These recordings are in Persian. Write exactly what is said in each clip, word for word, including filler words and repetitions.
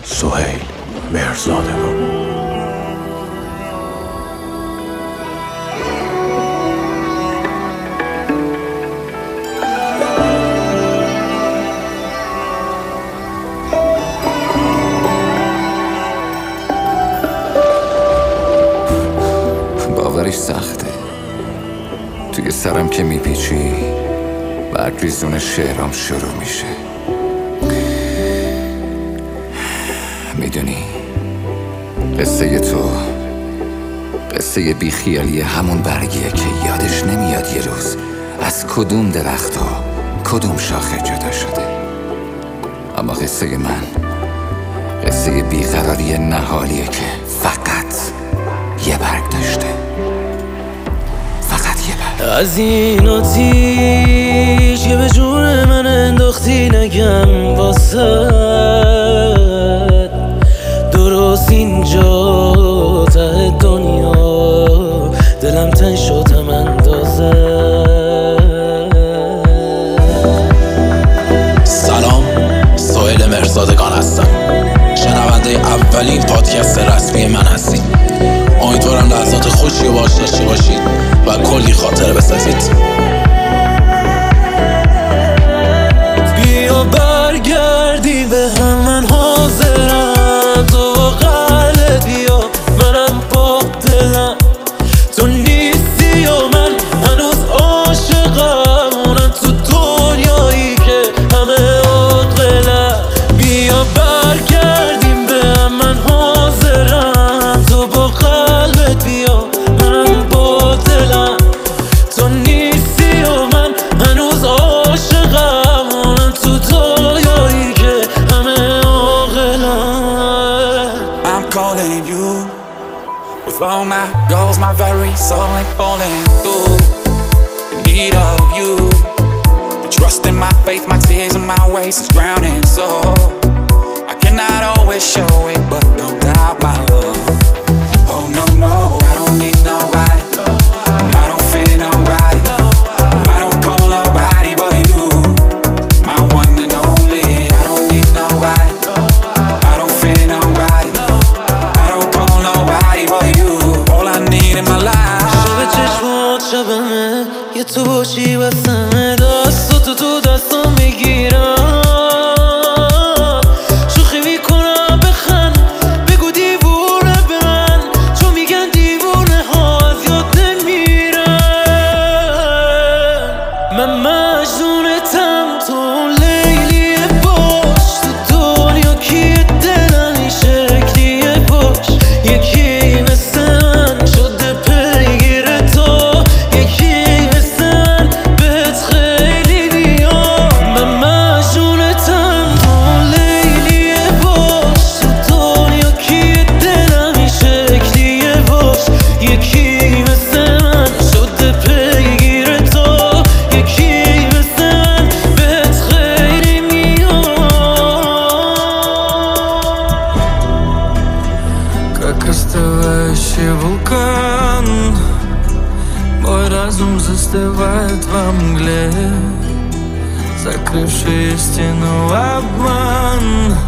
سهیل مهرزادگان. باورش سخته، توی سرم که میپیچی برگریزون شعرام شروع میشه. میدونی قصه تو قصه بیخیالی همون برگیه که یادش نمیاد یه روز از کدوم درخت و کدوم شاخه جدا شده. اما قصه من قصه بیقراری نهالیه که فقط یه برگ داشته، فقط یه برگ. از این آتیش که به جون من انداختی نگم واسه درست اینجا ته دنیا دلم تن شدم اندازه. سلام، سهیل مهرزادگان هستم. شنونده اولین پادکست رسمی من هستید. امیدوارم لحظات خوشی و باش داشته باشید و کلی خاطره بسازید. بیا برگردی به هم، من حاضرم، تو قلت بیا، منم با دلم. تو نیستی و من هنوز عاشقم، اونم تو دنیایی که همه عاقلم. بیا برگردیم به هم، من حاضرم، تو با قلبت بیا، منم با دلم. تو نیستی و من هنوز عاشقم، اونم تو دنیایی که همه عاقلم. I'm calling you with all my goals, my very soul ain't falling through. In need of you, the trust in my faith, my tears and my ways is drowning. So I cannot always show it, but don't doubt my love. Oh no, no, I don't need nobody, I don't feel nobody, I don't call nobody but you, my one and only. I don't need nobody, I don't feel nobody, I don't call nobody but you, all I need in my life. شب چشمات شبمه، یه تو باشی واسمه، دستاتو تو دستم میگیرم، شوخی میکنم بخند، بگو دیوونه به من، چون میگن دیوونه ها از یاد نمیرن. من مجنونتم، تو لیلیه باش، تو دنیا کیه دلم این شکلیه باش. یکی مثل من شده پیگیر تو، یکی مثل من بهت خیلی بیام. من مجنونتم، تو لیلیه باش، تو دنیا کیه دلم این شکلیه باش. یکی مثل من شده پیگیر تو، یکی مثل من بهت خیلی میام. Как остывающий вулкан, мой разум застывает во мгле, закрывший истину обман,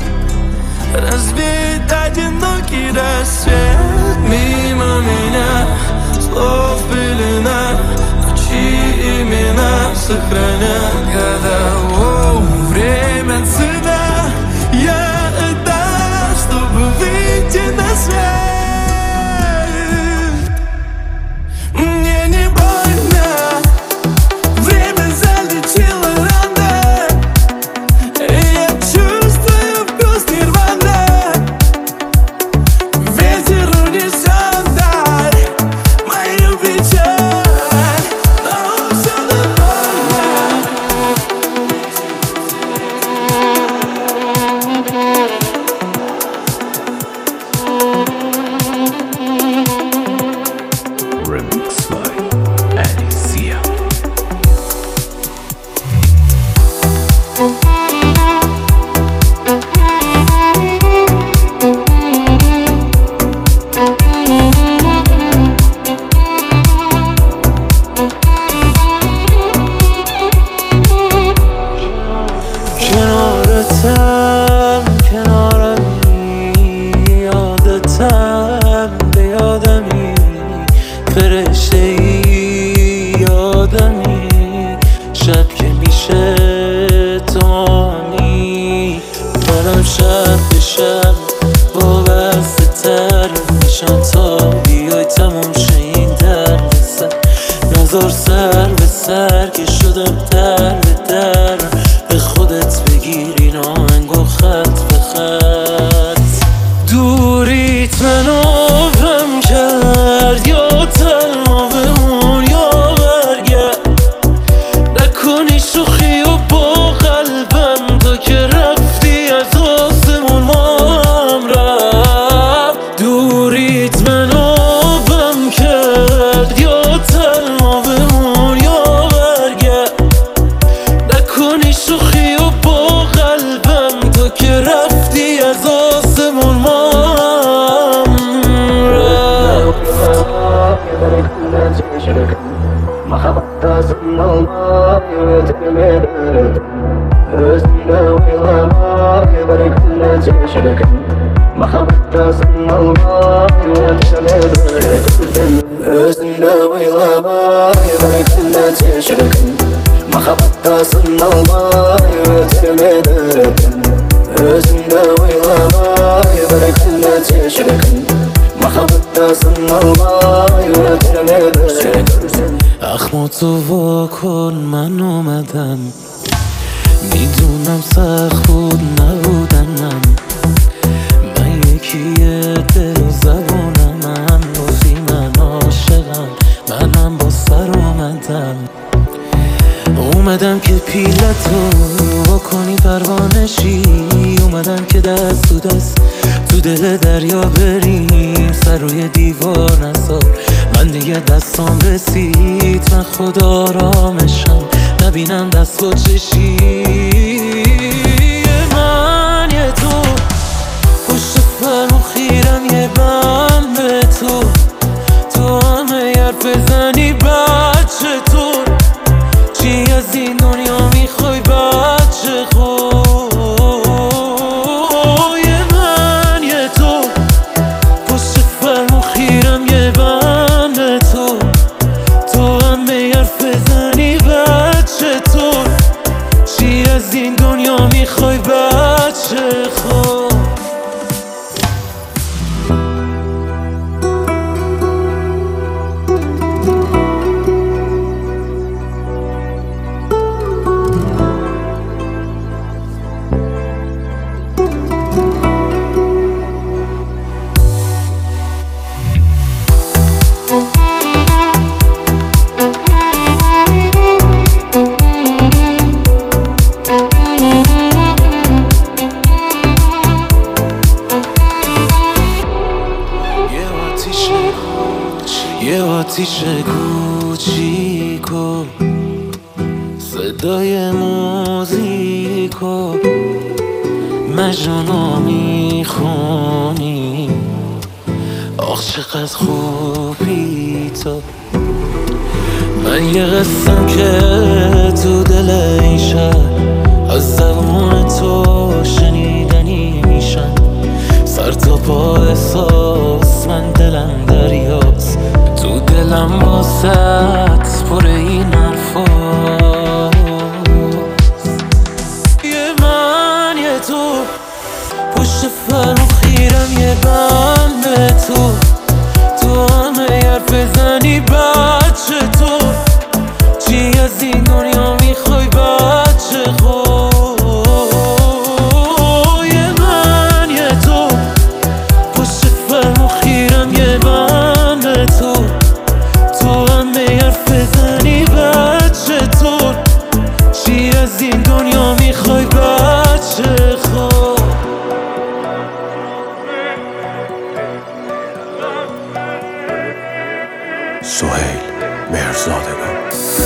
разбит одинокий рассвет. Мимо меня слов пелена, но чьи имена сохранят года. Оу, время цена, я отдам, чтобы выйти на свет. Мне не больно, время залечило раны, и я чувствую вкус нирваны. Ветер унесет даль мою печаль, но все довольно. برم شب به شب با بسته تر میشم تا بیای تموم شه این درد سر. نزار سر به سر که شدم در به در، به خودت بگیر این آهنگ و خط به خط. دوریت منو غم کرد یا تنها بمون یا برگرد، نکنی شوخی و با قلبم تا که رفتی از آسمون ما هم رفت. دوریت منو غم کرد یا تنها بمون یا برگرد، نکنی شوخی و با قلبم تا که رفتی از آسمون ما هم رفت. اخماتو وا کن من اومدم، میدونم سخت بود نبودنم، من یکیه دل و زبونم، من بازی من عاشقم، منم با سر اومدم. اومدم که پیلتو وا کنی پروانشی، اومدم که دست تو دست تو دل دریا بریم، سر روی دیوار نذار من دیگه دستام رسید، من خدا آرامشم نبینم دست با چشی. من یه تو پشت فرمون خیرم یه بند به تو، تو همه حرف بزنی بچه تو، چی از این دنیا میخوای بچه خود. من یه تو پشت فرمون خیرم یه بند به تو، تو همه حرف بزنی بچه تو، چی از این دنیا میخوای بچه خود. یه آتیش کوچیکو صدای موزیکو مجنونو میخونی، آخ چقدر خوبی تو. من یه قسم که تو دل این شهر از زبون تو شنیدنی میشن، سر تا پا احساس من دلم دریاست، تو دلم واسط پر این حرفاست. یه من یه تو پشت فرمون خیرم یه بند به تو، تو همه حرف بزنی بچه تو، چی از این دنیا میخوای بچه خود. یه من یه تو پشت فرمون خیرم یه بند به تو، تو همه حرف بزنی بچه تو، چی از این دنیا میخوای بچه خود. سهیل مهرزادگان.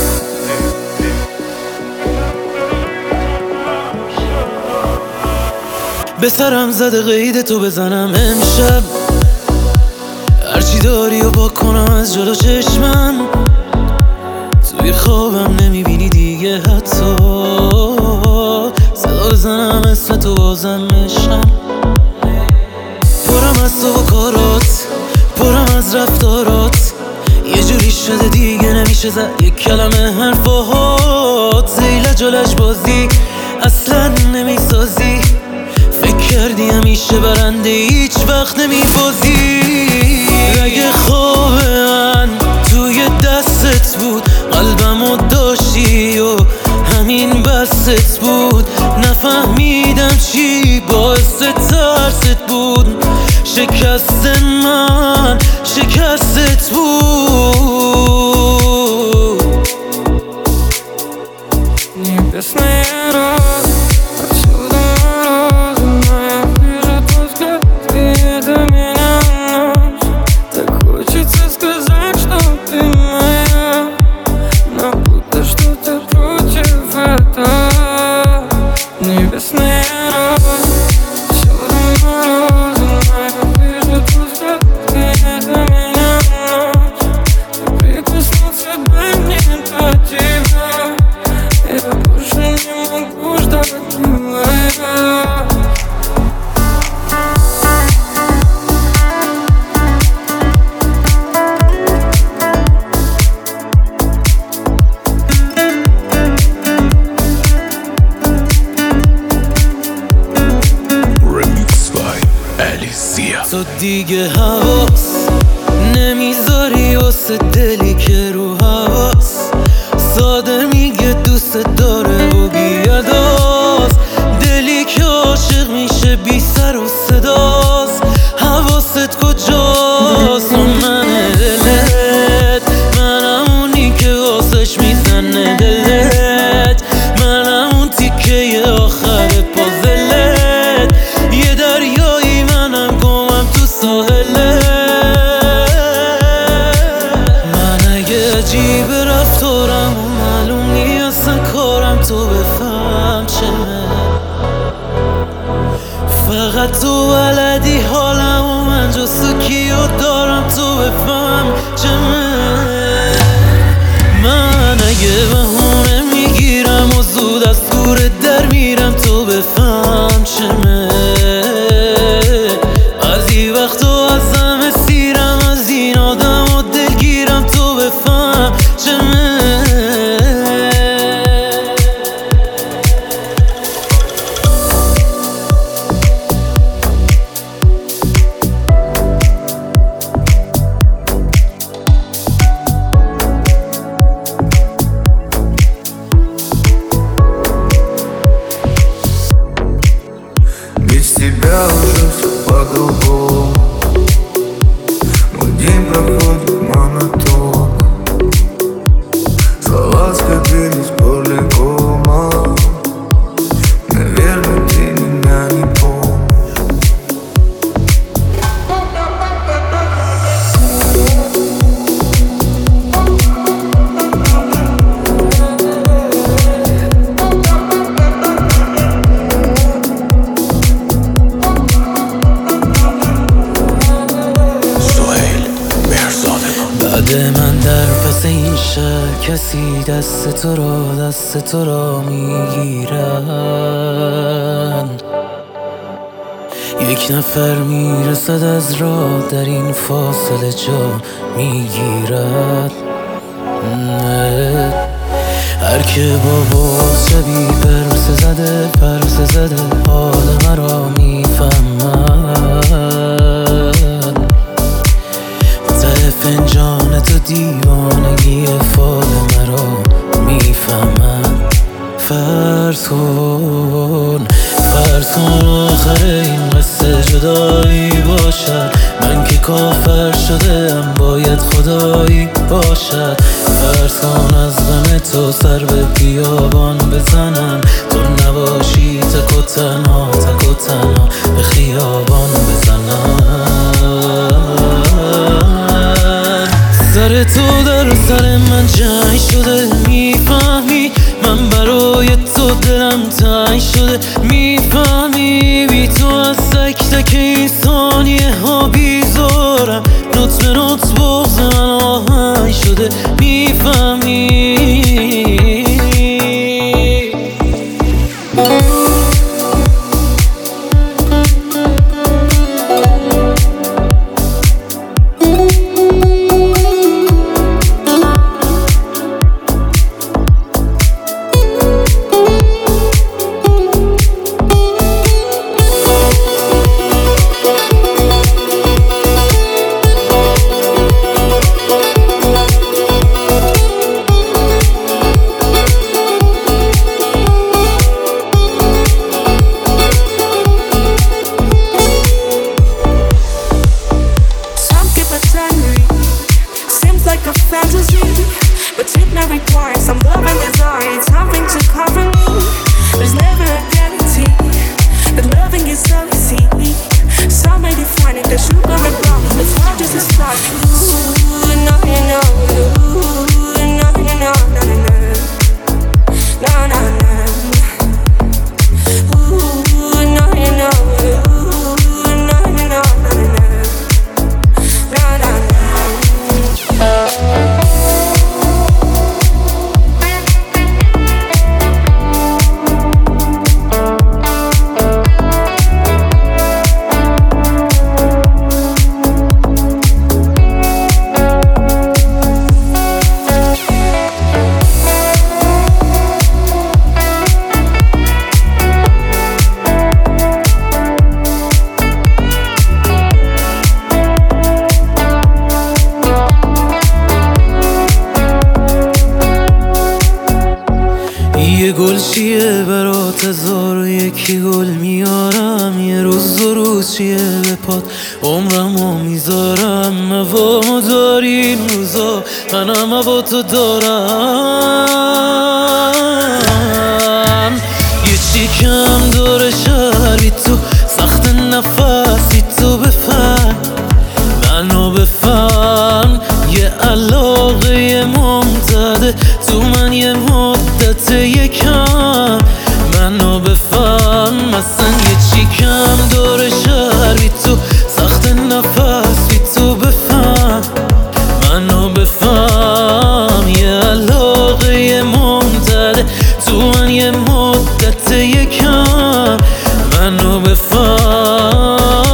به سرم زده قید تو بزنم امشب، هرچی داری و با کنم از جلو چشمم، توی خوابم نمیبینی دیگه حتی، صدا بزنم اسم تو بازم مشم. پرم از تو و کارات، پرم از رفتارات، یه جوری شده دیگه نمیشه زد یک کلمه حرفات. زیل جلش بازی اصلا نمیسازی، فکر همیشه برنده هیچ وقت نمیبازی. اگه خواب من توی دستت بود قلبمو داشتی و همین بست بود، نفهمیدم چی باعث ترست بود. شکست من شکستت بود. Небесные розы повсюду морозы, моя бежит взгляд, и это меня носит. Так хочется сказать, что ты моя, но будто что-то против этого. Небесные розы повсюду морозы, моя бежит взгляд, и это меня носит. Так прикоснуться бы мне до тебя, я больше не могу ждать, милая. Remix by Alicia. تو دیگه حواس نمیذاری واسه دلی که رو حواس ساده میگه دوست داره و بیاداست. دلی که عاشق میشه بی سر و صداست. حواست کجاست؟ اون منه دلت، منم اونی که واسش میزنه دلت، منم اون تیکه آخر پازلت. یه دریایی منم گمم تو ساحلت. من اگه عجیب رفتارم و معلوم نیستن کارم، تو بفهم چمه. فقط تو بلدی حالم و من جستو کیو دارم، تو بفهم چمه. من اگه بهونه میگیرم و زود از دور در میرم، تو بفهم چمه. بعضی وقتا ازم اسیرم، از این آدم و دلگیرم، تو بفهم چمه. Без тебя уже все по-другому. Мой день проходит монотонно. Слова скопились полигома. Наверное, ты меня не помнишь. سهیل مهرزادگان. بعد من در پس این شهر کسی دست تو را دست تو را میگیرن. یک نفر میرسد از راه در این فاصله جا میگیرد. هر که با باز شبی پرسه زده پرسه زده حال مرا میفهمد. ته فنجان تو دیوانگی فال مرا میفهمد. فرض کن فرض کن آخر این قصه جدایی باشد. من که کافر شده ام باید خدایی باشد. فرض کن از غم تو سر به بیابان بزنم، تو نباشی تک و تنها تک و تنها به خیابان بزنم. سر تو در سر من جنگ شده، میفهمی من برای تو دلم تنگ شده. میفهمی بی تو از تک تک این ثانیه ها بیزارم. نوت به نوت بغض من آهنگ شده. میفهمی دو روز چیه به پات عمرمو میذارم هوا داری این روزا منم هوا تو دارم یه چی کم داره شهری تو سخت نفسی تو بفهم منو بفهم یه علاقه ممتده تو من یه مدت یکم منو بفهم مثلا یه چی کم داره شهری تو سخت نفسی تو بفهم منو بفهم یه علاقه ممتده تو من یه مدت یکم منو بفهم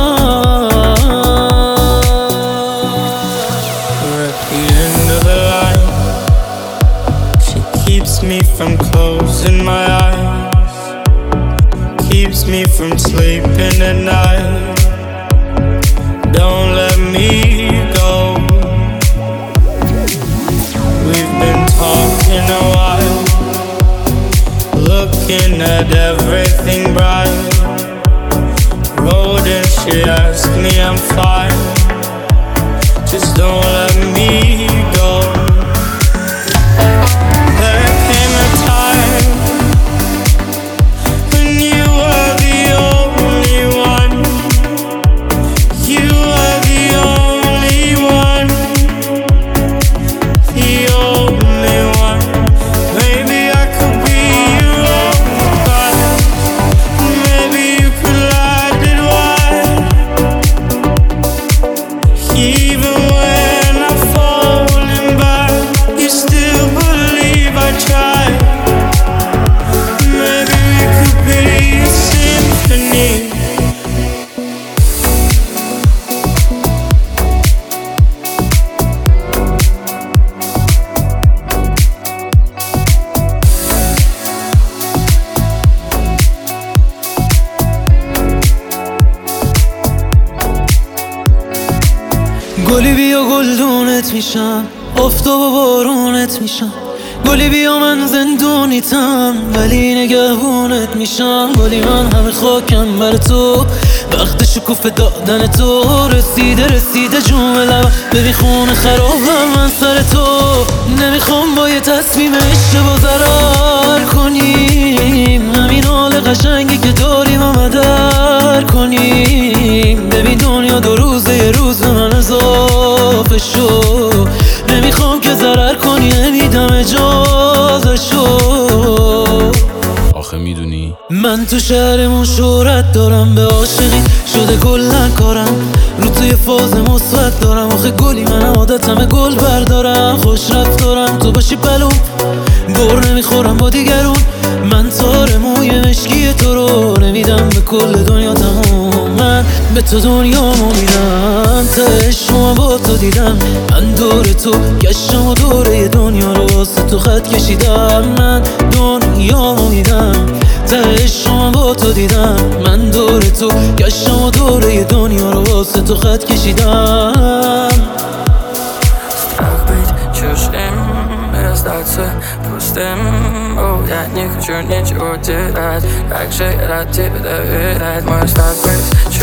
Keeps me from closing my eyes, keeps me from sleeping at night. Don't let me go. We've been talking a while, looking at everything bright. Road and she asked me I'm fine, just don't let me go. گلی بیا گلدونت میشم آفتاب و بارونت میشم گلی بیا من زندونیتم ولی نگهبونت میشم گلی من همه خاکم بر تو وقت شکوفه دادن تو رسیده رسیده جون لبم ببین خونه خرابم من سر تو نمیخوام با یه تصمیم اشتباه ضرر کنیم همین حال قشنگی که داریم و مدر کنیم ببین دنیا دو روزه یه روز به من اضافه شو نمیخوام که ضرر کنی نمیدم اجازه شو آخه میدونی من تو شهرمون شهرت دارم به عاشقی شده کلن کارم رو توی فاز مثبت دارم آخه گلی منم عادتمه گل بردارم خوش رفتارم تو باشی بلوم بر نمیخورم با دیگرون من تار موی مشکی تو رو نمیدم به کل دنیا تموم من به تو دنیامو میدم تهش شما با تو دیدم من دور تو گشتم و دوره دنیا رو واسه تو خط کشیدم من دنیامو میدم تهش شما با تو دیدم من دور تو گشتم و دوره دنیا رو واسه تو خط کشیدم Чужим расстаться пустым О, я не хочу ничего терять Как же я рад тебе доверять Мой старт быть